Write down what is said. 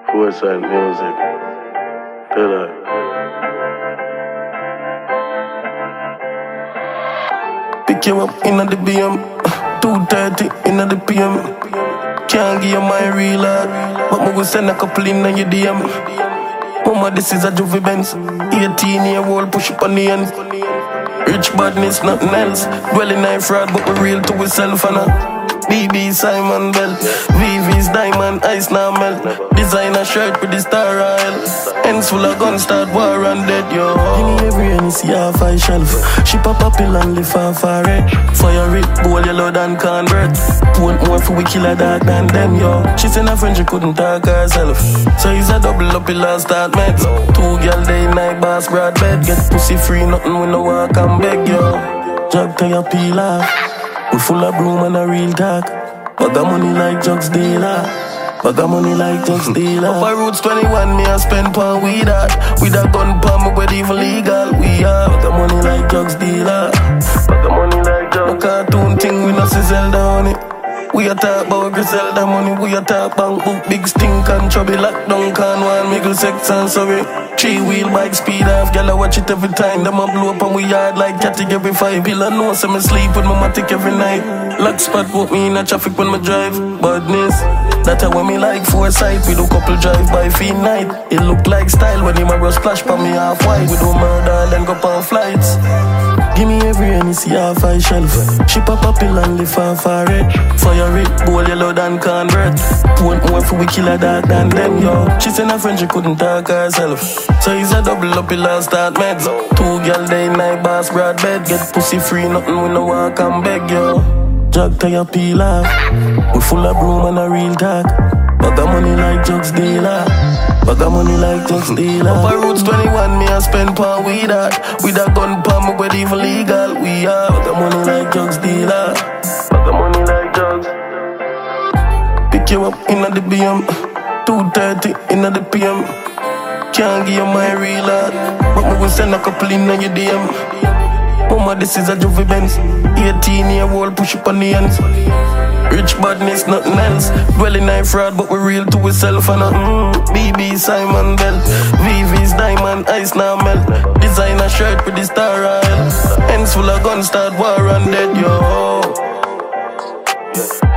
Poolside music. Feel it. Pick you up in the BM, 2:30 in the PM. Can't give you my real heart, but me will send a couple in your DM. Mama, this is a Juvie Benz, 18-year-old push up on the end. Rich badness, nothing else. Dwelling in fraud, but we real to ourself and BB Simon Bell, VV's diamond, ice now melt. Designer shirt with the star oil. Ends full of guns, start war and dead, yo. Give me every NC half I shelf. She pop a pill and live far red. Fire it, bowl yellow than cornbread. Want more for we kill a dog than them, yo. She seen her friend, she couldn't talk herself. So he's a double up, he last start meds. 2 girl day night, boss broad bed. Get pussy free, nothing we no walk and beg, yo. Jug to your peel off. We full of broom and a real talk. Bag of money like drugs dealer. Bag of money like drugs dealer. Up a Roots 21, me a spend pan weed at. With a gun pan, me with even legal. We are bag of money like drugs dealer. Bag of money like drugs. No cartoon thing, we no sizzle down it. We a talk about Griselda money, we a talk bank book, big stink and trouble. Lockdown can one, middle sex and sorry. 3-wheel bike speed off, girl I watch it every time. Them a blow up and we yard like catty every 5. Bill I know so me sleep with my matic every night. Lock spot put me in a traffic when me drive. Badness, that I want me like foresight. We do couple drive by feet night. It look like style when him a rush splash pa me half white. We do murder then go on flights. Give me every NC half I shelf. She pop a pill and live far red. Fire it, bowl yellow than cornbread. Want more for we kill a dog than them, yo. She seen her friend, she couldn't talk herself. So he's a double up, he last start meds. 2 girl day night, boss broad bed. Get pussy free, nothing we no walk and beg, yo. Jug to your peel off. We full of broom and a real talk. Bag of money like drugs dealer. Bag of money like drugs dealer. Up a Roots 21, me a spend pan weed at. With a gun pan, me with even legal. We are bag of money like drugs dealer. Bag of money like drugs. Pick you up in the BM, 2:30 in the PM. Can't give you my real heart, but me will send a couple in your DM. Mama, this is a Juvie Benz, 18-year-old push up on the ends. Rich badness, nothing else. Dwelling in fraud, but we real to ourself and BB Simon Bell, VV's diamond, ice now melt. Designer shirt with the star oil. Ends full of guns, start war and dead, yo.